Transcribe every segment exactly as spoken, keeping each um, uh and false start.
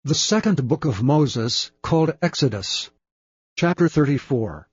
The second book of Moses, called Exodus, chapter thirty-four.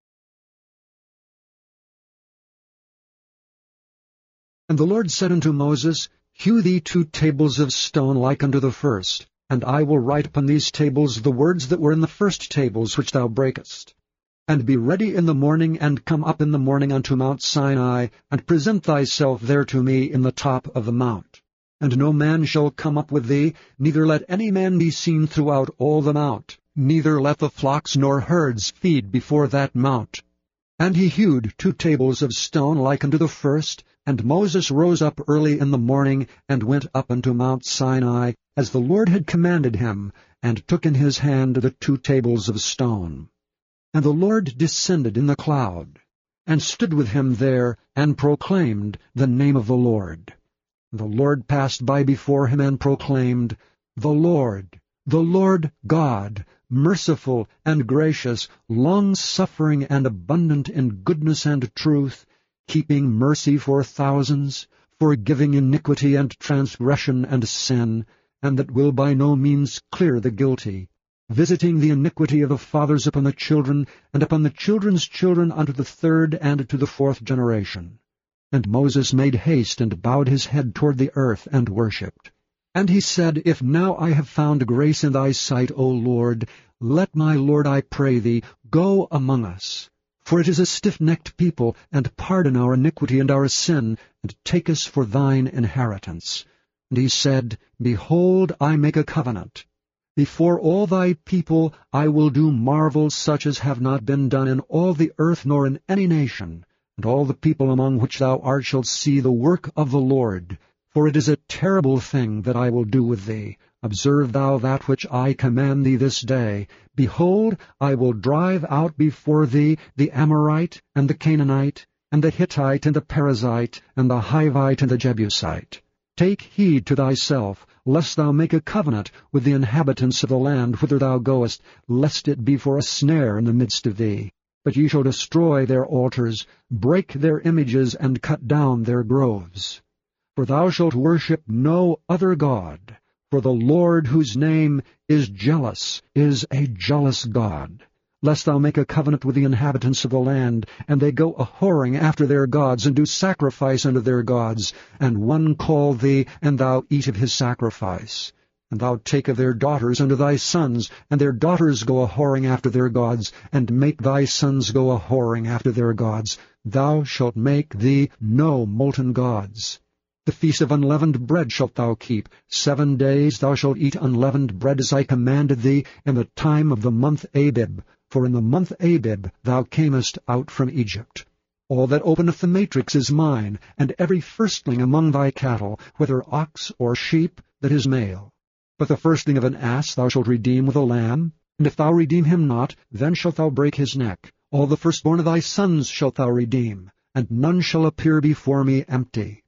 And the Lord said unto Moses, Hew thee two tables of stone like unto the first, and I will write upon these tables the words that were in the first tables which thou breakest. And be ready in the morning, and come up in the morning unto Mount Sinai, and present thyself there to me in the top of the mount. And no man shall come up with thee, neither let any man be seen throughout all the mount, neither let the flocks nor herds feed before that mount. And he hewed two tables of stone like unto the first, and Moses rose up early in the morning, and went up unto Mount Sinai, as the Lord had commanded him, and took in his hand the two tables of stone. And the Lord descended in the cloud, and stood with him there, and proclaimed the name of the Lord. The Lord passed by before him, and proclaimed, The Lord, the Lord God, merciful and gracious, long-suffering and abundant in goodness and truth, keeping mercy for thousands, forgiving iniquity and transgression and sin, and that will by no means clear the guilty, visiting the iniquity of the fathers upon the children, and upon the children's children unto the third and to the fourth generation. And Moses made haste, and bowed his head toward the earth, and worshipped. And he said, If now I have found grace in thy sight, O Lord, let my Lord, I pray thee, go among us. For it is a stiff-necked people, and pardon our iniquity and our sin, and take us for thine inheritance. And he said, Behold, I make a covenant. Before all thy people I will do marvels such as have not been done in all the earth nor in any nation. And all the people among which thou art shall see the work of the Lord. For it is a terrible thing that I will do with thee. Observe thou that which I command thee this day. Behold, I will drive out before thee the Amorite, and the Canaanite, and the Hittite, and the Perizzite, and the Hivite, and the Jebusite. Take heed to thyself, lest thou make a covenant with the inhabitants of the land whither thou goest, lest it be for a snare in the midst of thee. But ye shall destroy their altars, break their images, and cut down their groves. For thou shalt worship no other God, for the Lord, whose name is jealous, is a jealous God. Lest thou make a covenant with the inhabitants of the land, and they go a-whoring after their gods, and do sacrifice unto their gods, and one call thee, and thou eat of his sacrifice. And thou take of their daughters unto thy sons, and their daughters go a-whoring after their gods, and make thy sons go a-whoring after their gods. Thou shalt make thee no molten gods. The feast of unleavened bread shalt thou keep. Seven days thou shalt eat unleavened bread, as I commanded thee, in the time of the month Abib. For in the month Abib thou camest out from Egypt. All that openeth the matrix is mine, and every firstling among thy cattle, whether ox or sheep, that is male. But the firstling of an ass thou shalt redeem with a lamb, and if thou redeem him not, then shalt thou break his neck. All the firstborn of thy sons shalt thou redeem, and none shall appear before me empty.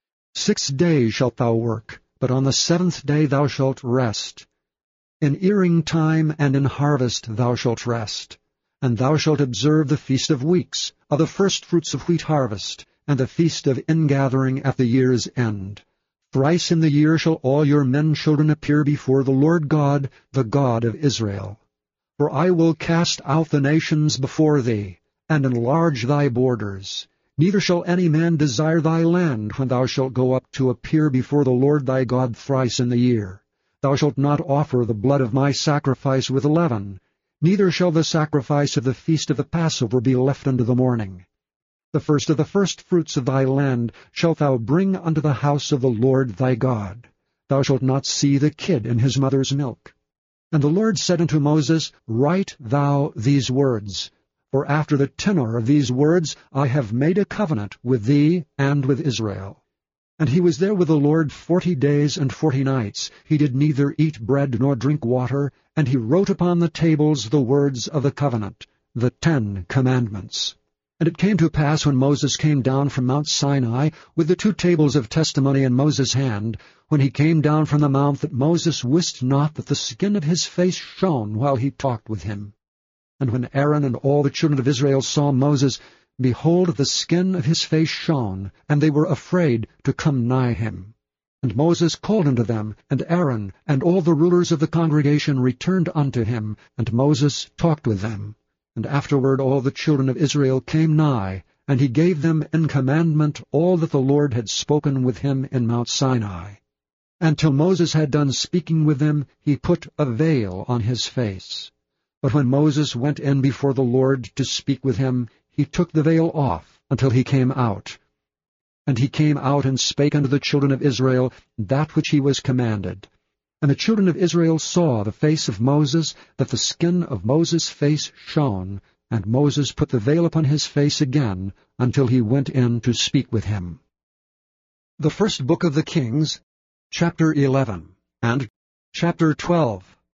Six days shalt thou work, but on the seventh day thou shalt rest. In earing time and in harvest thou shalt rest. And thou shalt observe the feast of weeks, of the firstfruits of wheat harvest, and the feast of ingathering at the year's end. Thrice in the year shall all your men children appear before the Lord God, the God of Israel. For I will cast out the nations before thee, and enlarge thy borders. Neither shall any man desire thy land when thou shalt go up to appear before the Lord thy God thrice in the year. Thou shalt not offer the blood of my sacrifice with leaven, neither shall the sacrifice of the feast of the Passover be left unto the morning. The first of the firstfruits of thy land shalt thou bring unto the house of the Lord thy God. Thou shalt not see the kid in his mother's milk. And the Lord said unto Moses, Write thou these words, for after the tenor of these words I have made a covenant with thee and with Israel. And he was there with the Lord forty days and forty nights. He did neither eat bread nor drink water, and he wrote upon the tables the words of the covenant, the Ten Commandments. And it came to pass, when Moses came down from Mount Sinai, with the two tables of testimony in Moses' hand, when he came down from the mount, that Moses wist not that the skin of his face shone while he talked with him. And when Aaron and all the children of Israel saw Moses, behold, the skin of his face shone, and they were afraid to come nigh him. And Moses called unto them, and Aaron, and all the rulers of the congregation returned unto him, and Moses talked with them. And afterward all the children of Israel came nigh, and he gave them in commandment all that the Lord had spoken with him in Mount Sinai. And till Moses had done speaking with them, he put a veil on his face. But when Moses went in before the Lord to speak with him, he took the veil off until he came out. And he came out and spake unto the children of Israel that which he was commanded. And the children of Israel saw the face of Moses, that the skin of Moses' face shone, and Moses put the veil upon his face again, until he went in to speak with him. The First Book of the Kings, chapter eleven, and chapter twelve.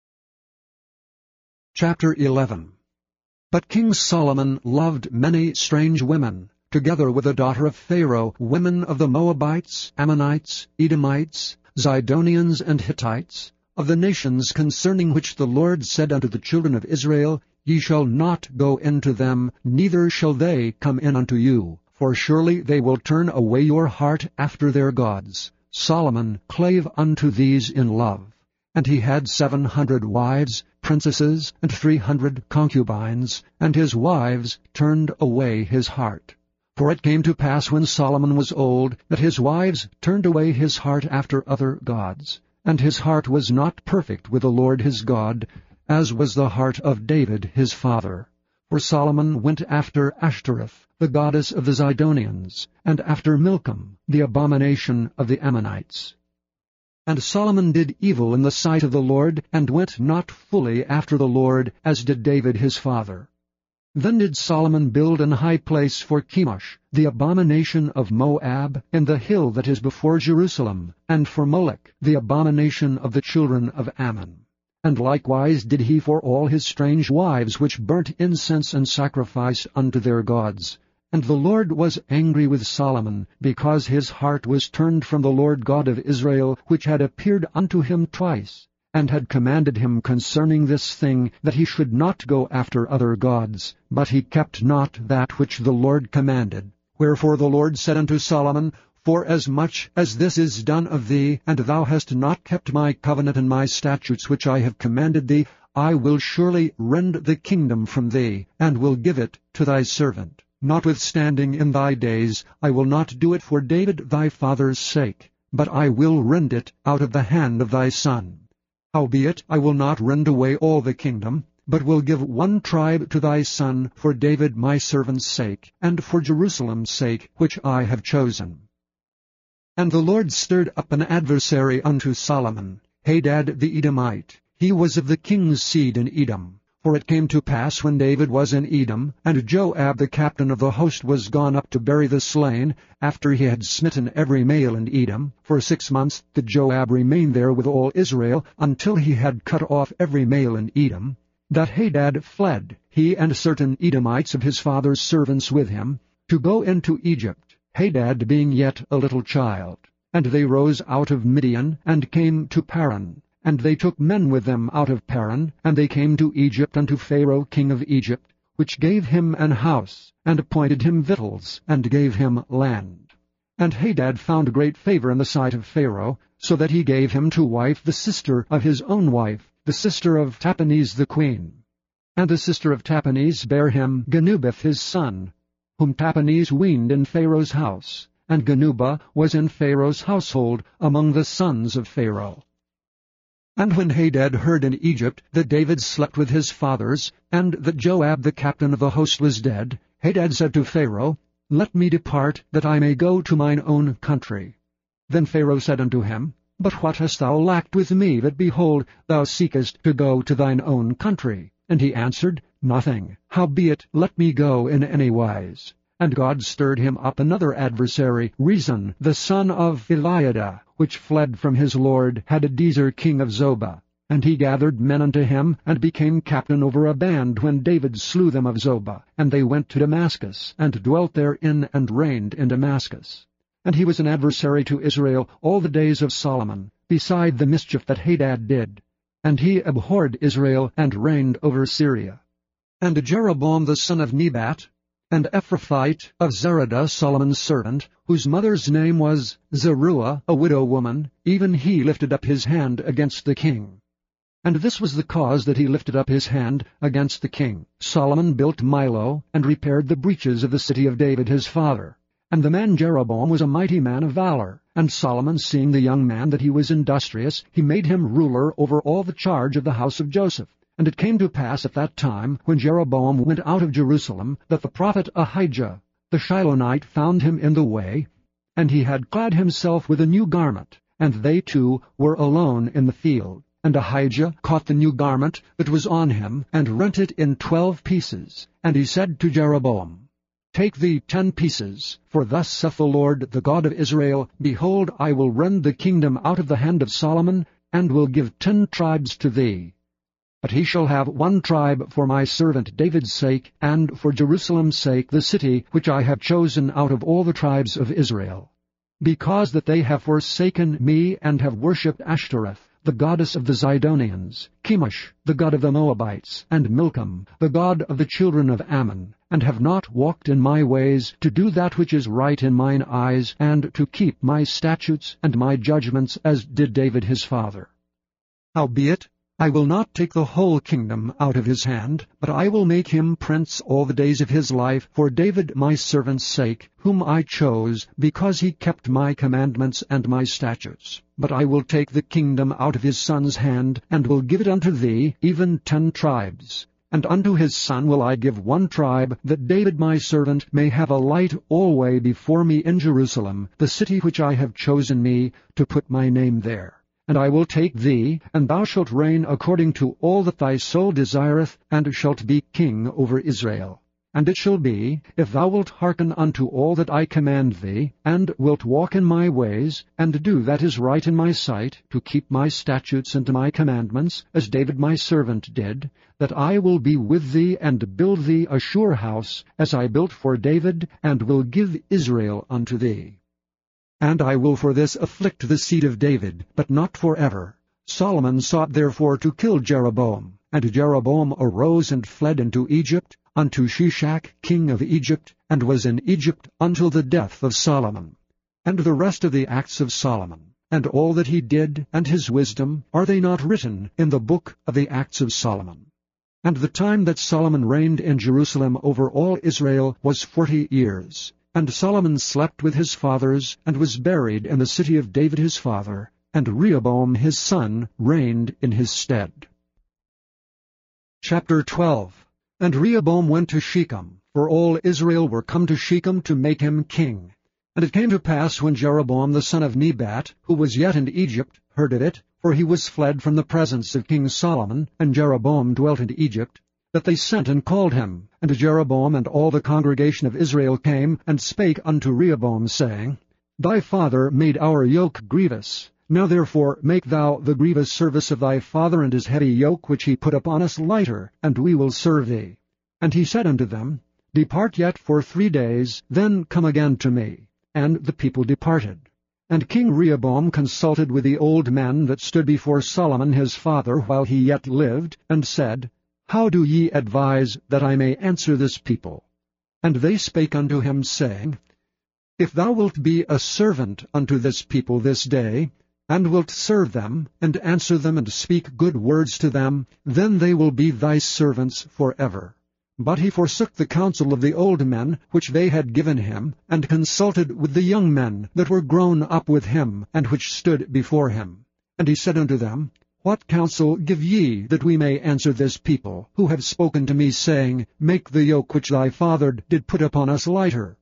Chapter eleven. But King Solomon loved many strange women, together with the daughter of Pharaoh, women of the Moabites, Ammonites, Edomites, Zidonians, and Hittites, of the nations concerning which the Lord said unto the children of Israel, Ye shall not go into them, neither shall they come in unto you, for surely they will turn away your heart after their gods. Solomon clave unto these in love. And he had seven hundred wives, princesses, and three hundred concubines, and his wives turned away his heart. For it came to pass when Solomon was old, that his wives turned away his heart after other gods, and his heart was not perfect with the Lord his God, as was the heart of David his father. For Solomon went after Ashtoreth, the goddess of the Zidonians, and after Milcom, the abomination of the Ammonites. And Solomon did evil in the sight of the Lord, and went not fully after the Lord, as did David his father. Then did Solomon build an high place for Chemosh, the abomination of Moab, in the hill that is before Jerusalem, and for Molech, the abomination of the children of Ammon. And likewise did he for all his strange wives, which burnt incense and sacrificed unto their gods. And the Lord was angry with Solomon, because his heart was turned from the Lord God of Israel, which had appeared unto him twice, and had commanded him concerning this thing, that he should not go after other gods, but he kept not that which the Lord commanded. Wherefore the Lord said unto Solomon, Forasmuch as this is done of thee, and thou hast not kept my covenant and my statutes which I have commanded thee, I will surely rend the kingdom from thee, and will give it to thy servant. Notwithstanding in thy days I will not do it for David thy father's sake, but I will rend it out of the hand of thy son. Howbeit I will not rend away all the kingdom, but will give one tribe to thy son for David my servant's sake, and for Jerusalem's sake, which I have chosen. And the Lord stirred up an adversary unto Solomon, Hadad the Edomite. He was of the king's seed in Edom. For it came to pass, when David was in Edom, and Joab the captain of the host was gone up to bury the slain, after he had smitten every male in Edom, for six months did Joab remain there with all Israel, until he had cut off every male in Edom, that Hadad fled, he and certain Edomites of his father's servants with him, to go into Egypt, Hadad being yet a little child. And they rose out of Midian, and came to Paran. And they took men with them out of Paran, and they came to Egypt unto Pharaoh king of Egypt, which gave him an house, and appointed him victuals, and gave him land. And Hadad found great favor in the sight of Pharaoh, so that he gave him to wife the sister of his own wife, the sister of Tahpenes the queen. And the sister of Tahpenes bare him Genubeth his son, whom Tahpenes weaned in Pharaoh's house, and Genubah was in Pharaoh's household among the sons of Pharaoh. And when Hadad heard in Egypt that David slept with his fathers, and that Joab the captain of the host was dead, Hadad said to Pharaoh, Let me depart, that I may go to mine own country. Then Pharaoh said unto him, But what hast thou lacked with me, that, behold, thou seekest to go to thine own country? And he answered, Nothing. Howbeit, let me go in any wise. And God stirred him up another adversary, Rezon, the son of Eliada, which fled from his lord Hadadezer king of Zobah. And he gathered men unto him, and became captain over a band, when David slew them of Zobah. And they went to Damascus, and dwelt therein, and reigned in Damascus. And he was an adversary to Israel all the days of Solomon, beside the mischief that Hadad did. And he abhorred Israel, and reigned over Syria. And Jeroboam the son of Nebat, and Ephrathite of Zeradah, Solomon's servant, whose mother's name was Zeruiah, a widow woman, even he lifted up his hand against the king. And this was the cause that he lifted up his hand against the king. Solomon built Millo, and repaired the breaches of the city of David his father. And the man Jeroboam was a mighty man of valor. And Solomon, seeing the young man that he was industrious, he made him ruler over all the charge of the house of Joseph. And it came to pass at that time, when Jeroboam went out of Jerusalem, that the prophet Ahijah the Shilonite found him in the way, and he had clad himself with a new garment, and they two were alone in the field. And Ahijah caught the new garment that was on him, and rent it in twelve pieces. And he said to Jeroboam, Take thee ten pieces, for thus saith the Lord, the God of Israel, Behold, I will rend the kingdom out of the hand of Solomon, and will give ten tribes to thee. But he shall have one tribe for my servant David's sake, and for Jerusalem's sake, the city which I have chosen out of all the tribes of Israel. Because that they have forsaken me, and have worshipped Ashtoreth, the goddess of the Zidonians, Chemosh, the god of the Moabites, and Milcom, the god of the children of Ammon, and have not walked in my ways, to do that which is right in mine eyes, and to keep my statutes and my judgments, as did David his father. Howbeit, I will not take the whole kingdom out of his hand, but I will make him prince all the days of his life, for David my servant's sake, whom I chose, because he kept my commandments and my statutes. But I will take the kingdom out of his son's hand, and will give it unto thee, even ten tribes. And unto his son will I give one tribe, that David my servant may have a light alway before me in Jerusalem, the city which I have chosen me, to put my name there. And I will take thee, and thou shalt reign according to all that thy soul desireth, and shalt be king over Israel. And it shall be, if thou wilt hearken unto all that I command thee, and wilt walk in my ways, and do that is right in my sight, to keep my statutes and my commandments, as David my servant did, that I will be with thee, and build thee a sure house, as I built for David, and will give Israel unto thee. And I will for this afflict the seed of David, but not for ever. Solomon sought therefore to kill Jeroboam. And Jeroboam arose and fled into Egypt, unto Shishak king of Egypt, and was in Egypt until the death of Solomon. And the rest of the acts of Solomon, and all that he did, and his wisdom, are they not written in the book of the acts of Solomon? And the time that Solomon reigned in Jerusalem over all Israel was forty years. And Solomon slept with his fathers, and was buried in the city of David his father, and Rehoboam his son reigned in his stead. Chapter twelve. And Rehoboam went to Shechem, for all Israel were come to Shechem to make him king. And it came to pass, when Jeroboam the son of Nebat, who was yet in Egypt, heard of it, for he was fled from the presence of King Solomon, and Jeroboam dwelt in Egypt, that they sent and called him. And Jeroboam and all the congregation of Israel came, and spake unto Rehoboam, saying, Thy father made our yoke grievous. Now therefore make thou the grievous service of thy father and his heavy yoke which he put upon us lighter, and we will serve thee. And he said unto them, Depart yet for three days, then come again to me. And the people departed. And King Rehoboam consulted with the old men that stood before Solomon his father while he yet lived, and said, How do ye advise that I may answer this people? And they spake unto him, saying, If thou wilt be a servant unto this people this day, and wilt serve them, and answer them, and speak good words to them, then they will be thy servants for ever. But he forsook the counsel of the old men which they had given him, and consulted with the young men that were grown up with him, and which stood before him. And he said unto them, What counsel give ye, that we may answer this people, who have spoken to me, saying, Make the yoke which thy father did put upon us lighter?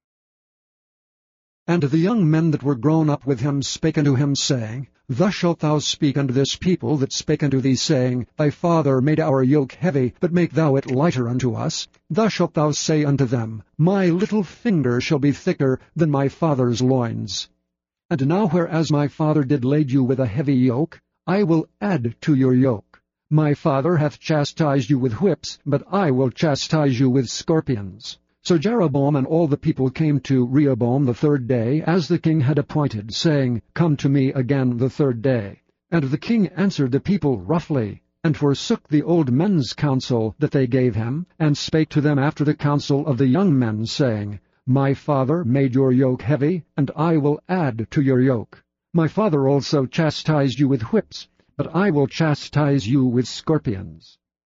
And the young men that were grown up with him spake unto him, saying, Thus shalt thou speak unto this people that spake unto thee, saying, Thy father made our yoke heavy, but make thou it lighter unto us. Thus shalt thou say unto them, My little finger shall be thicker than my father's loins. And now whereas my father did lade you with a heavy yoke, I will add to your yoke. My father hath chastised you with whips, but I will chastise you with scorpions. So Jeroboam and all the people came to Rehoboam the third day, as the king had appointed, saying, Come to me again the third day. And the king answered the people roughly, and forsook the old men's counsel that they gave him, and spake to them after the counsel of the young men, saying, My father made your yoke heavy, and I will add to your yoke. My father also chastised you with whips, but I will chastise you with scorpions.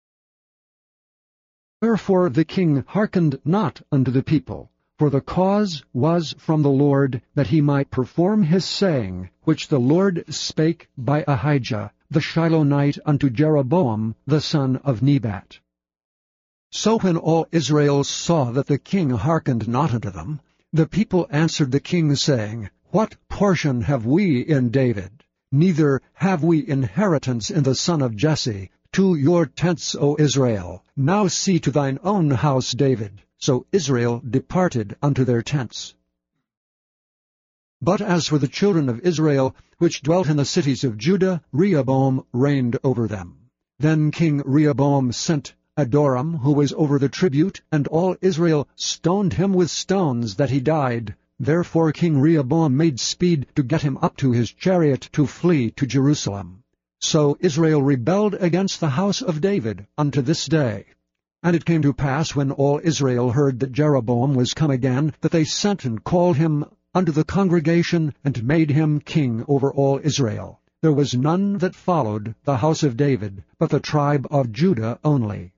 Wherefore the king hearkened not unto the people, for the cause was from the Lord, that he might perform his saying, which the Lord spake by Ahijah the Shilonite unto Jeroboam the son of Nebat. So when all Israel saw that the king hearkened not unto them, the people answered the king, saying, What portion have we in David? Neither have we inheritance in the son of Jesse. To your tents, O Israel. Now see to thine own house, David. So Israel departed unto their tents. But as for the children of Israel, which dwelt in the cities of Judah, Rehoboam reigned over them. Then King Rehoboam sent Adoram, who was over the tribute, and all Israel stoned him with stones, that he died. Therefore King Rehoboam made speed to get him up to his chariot to flee to Jerusalem. So Israel rebelled against the house of David unto this day. And it came to pass, when all Israel heard that Jeroboam was come again, that they sent and called him unto the congregation, and made him king over all Israel. There was none that followed the house of David, but the tribe of Judah only.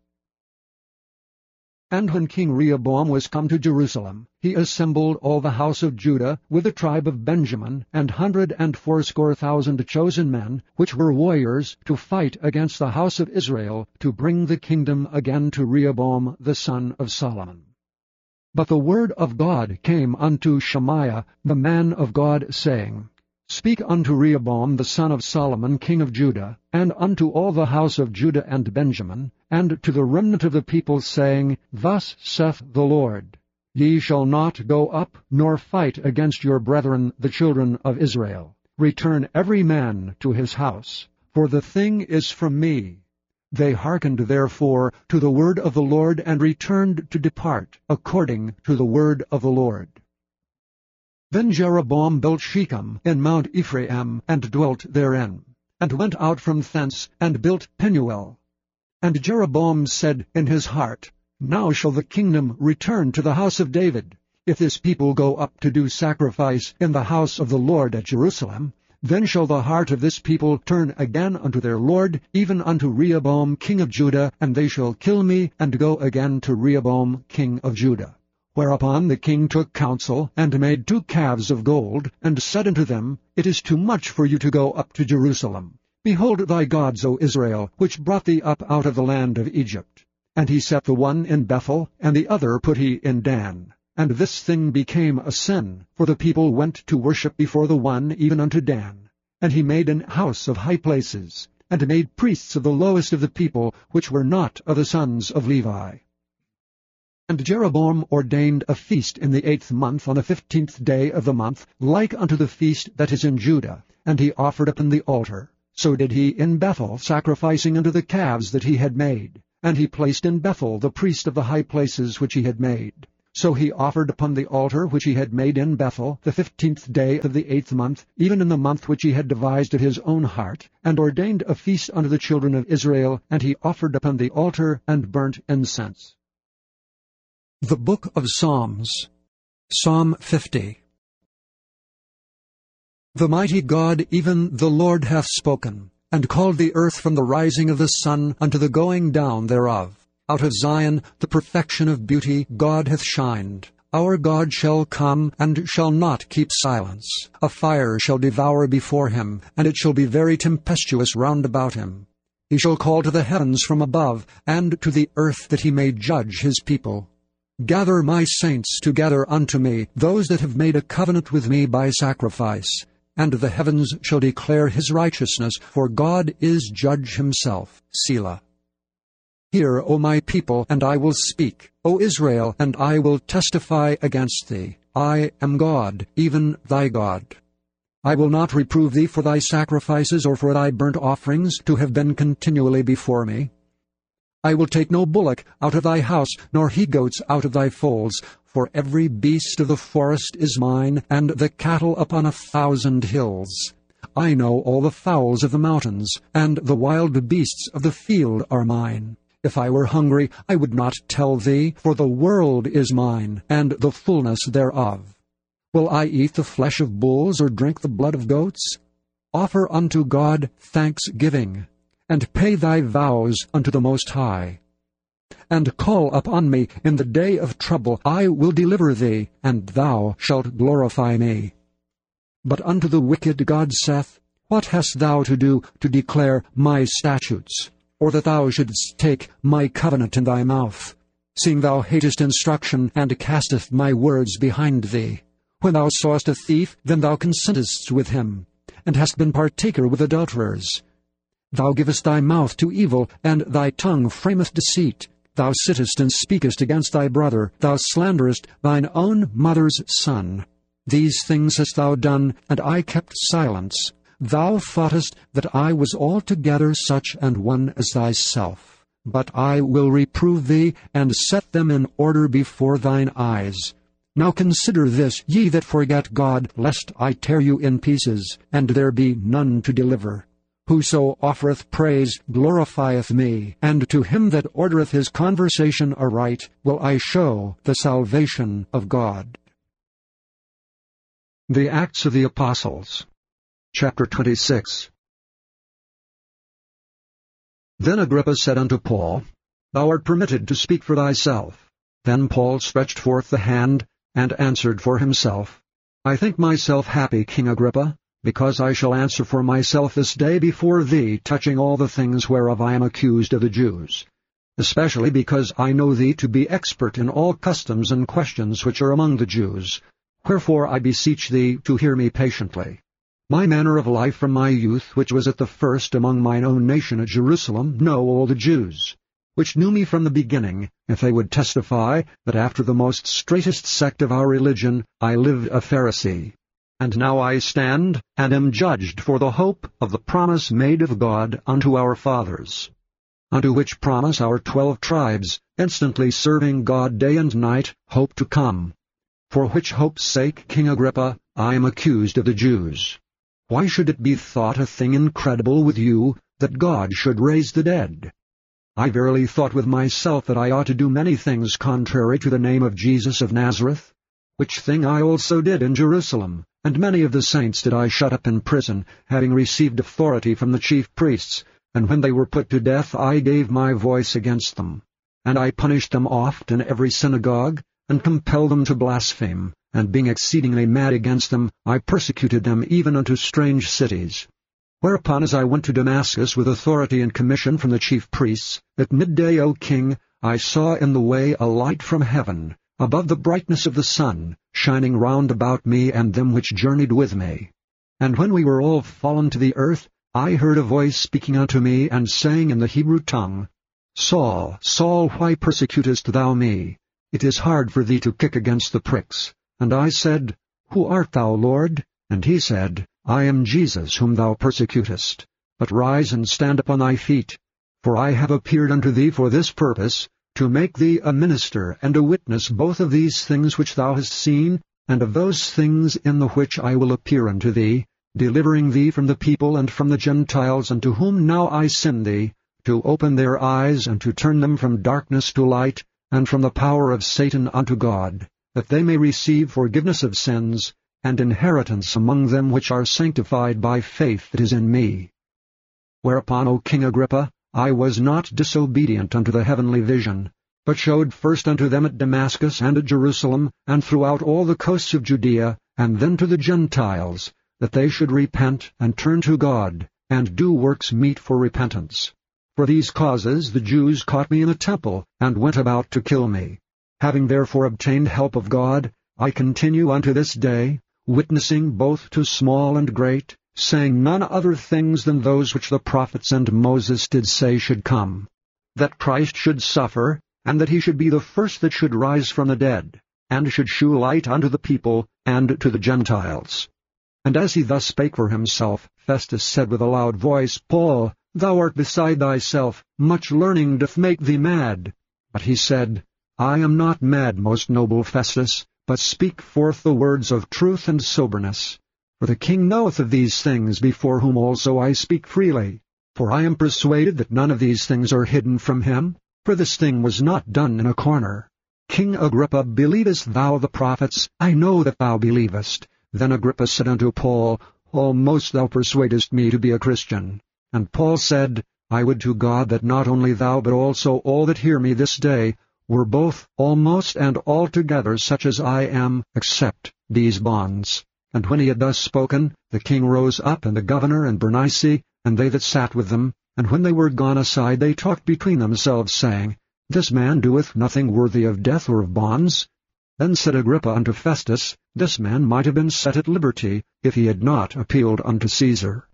And when King Rehoboam was come to Jerusalem, he assembled all the house of Judah with the tribe of Benjamin, and hundred and fourscore thousand chosen men, which were warriors, to fight against the house of Israel, to bring the kingdom again to Rehoboam the son of Solomon. But the word of God came unto Shemaiah the man of God, saying, Speak unto Rehoboam the son of Solomon king of Judah, and unto all the house of Judah and Benjamin, and to the remnant of the people, saying, Thus saith the Lord, Ye shall not go up, nor fight against your brethren the children of Israel. Return every man to his house, for the thing is from me. They hearkened therefore to the word of the Lord, and returned to depart, according to the word of the Lord. Then Jeroboam built Shechem in Mount Ephraim, and dwelt therein, and went out from thence, and built Penuel. And Jeroboam said in his heart, Now shall the kingdom return to the house of David. If this people go up to do sacrifice in the house of the Lord at Jerusalem, then shall the heart of this people turn again unto their Lord, even unto Rehoboam king of Judah, and they shall kill me, and go again to Rehoboam king of Judah. Whereupon the king took counsel, and made two calves of gold, and said unto them, It is too much for you to go up to Jerusalem. Behold thy gods, O Israel, which brought thee up out of the land of Egypt. And he set the one in Bethel, and the other put he in Dan. And this thing became a sin, for the people went to worship before the one even unto Dan. And he made an house of high places, and made priests of the lowest of the people, which were not of the sons of Levi. And Jeroboam ordained a feast in the eighth month, on the fifteenth day of the month, like unto the feast that is in Judah, and he offered upon the altar. So did he in Bethel, sacrificing unto the calves that he had made. And he placed in Bethel the priest of the high places which he had made. So he offered upon the altar which he had made in Bethel, the fifteenth day of the eighth month, even in the month which he had devised of his own heart, and ordained a feast unto the children of Israel, and he offered upon the altar, and burnt incense. The Book of Psalms, Psalm fifty. The mighty God, even the Lord, hath spoken, and called the earth from the rising of the sun unto the going down thereof. Out of Zion, the perfection of beauty, God hath shined. Our God shall come, and shall not keep silence. A fire shall devour before him, and it shall be very tempestuous round about him. He shall call to the heavens from above, and to the earth, that he may judge his people. Gather my saints together unto me, those that have made a covenant with me by sacrifice. And the heavens shall declare his righteousness, for God is judge himself. Selah. Hear, O my people, and I will speak. O Israel, and I will testify against thee. I am God, even thy God. I will not reprove thee for thy sacrifices, or for thy burnt offerings, to have been continually before me. I will take no bullock out of thy house, nor he-goats out of thy folds, for every beast of the forest is mine, and the cattle upon a thousand hills. I know all the fowls of the mountains, and the wild beasts of the field are mine. If I were hungry, I would not tell thee, for the world is mine, and the fullness thereof. Will I eat the flesh of bulls, or drink the blood of goats? Offer unto God thanksgiving, and pay thy vows unto the Most High. And call upon me in the day of trouble. I will deliver thee, and thou shalt glorify me. But unto the wicked God saith, What hast thou to do to declare my statutes, or that thou shouldst take my covenant in thy mouth, seeing thou hatest instruction, and casteth my words behind thee? When thou sawest a thief, then thou consentest with him, and hast been partaker with adulterers. Thou givest thy mouth to evil, and thy tongue frameth deceit. Thou sittest and speakest against thy brother. Thou slanderest thine own mother's son. These things hast thou done, and I kept silence. Thou thoughtest that I was altogether such an one as thyself. But I will reprove thee, and set them in order before thine eyes. Now consider this, ye that forget God, lest I tear you in pieces, and there be none to deliver. Whoso offereth praise glorifieth me, and to him that ordereth his conversation aright will I show the salvation of God. The Acts of the Apostles, chapter twenty-six. Then Agrippa said unto Paul, Thou art permitted to speak for thyself. Then Paul stretched forth the hand, and answered for himself, I think myself happy, King Agrippa, because I shall answer for myself this day before thee touching all the things whereof I am accused of the Jews, especially because I know thee to be expert in all customs and questions which are among the Jews. Wherefore I beseech thee to hear me patiently. My manner of life from my youth, which was at the first among mine own nation at Jerusalem, know all the Jews, which knew me from the beginning, if they would testify that after the most straitest sect of our religion I lived a Pharisee. And now I stand, and am judged for the hope of the promise made of God unto our fathers, unto which promise our twelve tribes, instantly serving God day and night, hope to come. For which hope's sake, King Agrippa, I am accused of the Jews. Why should it be thought a thing incredible with you that God should raise the dead? I verily thought with myself that I ought to do many things contrary to the name of Jesus of Nazareth, which thing I also did in Jerusalem, and many of the saints did I shut up in prison, having received authority from the chief priests, and when they were put to death I gave my voice against them. And I punished them oft in every synagogue, and compelled them to blaspheme, and being exceedingly mad against them, I persecuted them even unto strange cities. Whereupon as I went to Damascus with authority and commission from the chief priests, at midday, O king, I saw in the way a light from heaven, above the brightness of the sun, shining round about me and them which journeyed with me. And when we were all fallen to the earth, I heard a voice speaking unto me, and saying in the Hebrew tongue, Saul, Saul, why persecutest thou me? It is hard for thee to kick against the pricks. And I said, Who art thou, Lord? And he said, I am Jesus whom thou persecutest. But rise and stand upon thy feet, for I have appeared unto thee for this purpose, to make thee a minister and a witness both of these things which thou hast seen, and of those things in the which I will appear unto thee, delivering thee from the people and from the Gentiles, unto whom now I send thee, to open their eyes, and to turn them from darkness to light, and from the power of Satan unto God, that they may receive forgiveness of sins, and inheritance among them which are sanctified by faith that is in me. Whereupon, O King Agrippa, I was not disobedient unto the heavenly vision, but showed first unto them at Damascus and at Jerusalem, and throughout all the coasts of Judea, and then to the Gentiles, that they should repent and turn to God, and do works meet for repentance. For these causes the Jews caught me in a temple, and went about to kill me. Having therefore obtained help of God, I continue unto this day, witnessing both to small and great, saying none other things than those which the prophets and Moses did say should come, that Christ should suffer, and that he should be the first that should rise from the dead, and should shew light unto the people and to the Gentiles. And as he thus spake for himself, Festus said with a loud voice, Paul, thou art beside thyself, much learning doth make thee mad. But he said, I am not mad, most noble Festus, but speak forth the words of truth and soberness. For the king knoweth of these things, before whom also I speak freely. For I am persuaded that none of these things are hidden from him, for this thing was not done in a corner. King Agrippa, believest thou the prophets? I know that thou believest. Then Agrippa said unto Paul, Almost thou persuadest me to be a Christian. And Paul said, I would to God that not only thou, but also all that hear me this day, were both almost and altogether such as I am, except these bonds. And when he had thus spoken, the king rose up, and the governor, and Bernice, and they that sat with them. And when they were gone aside, they talked between themselves, saying, This man doeth nothing worthy of death or of bonds. Then said Agrippa unto Festus, This man might have been set at liberty, if he had not appealed unto Caesar.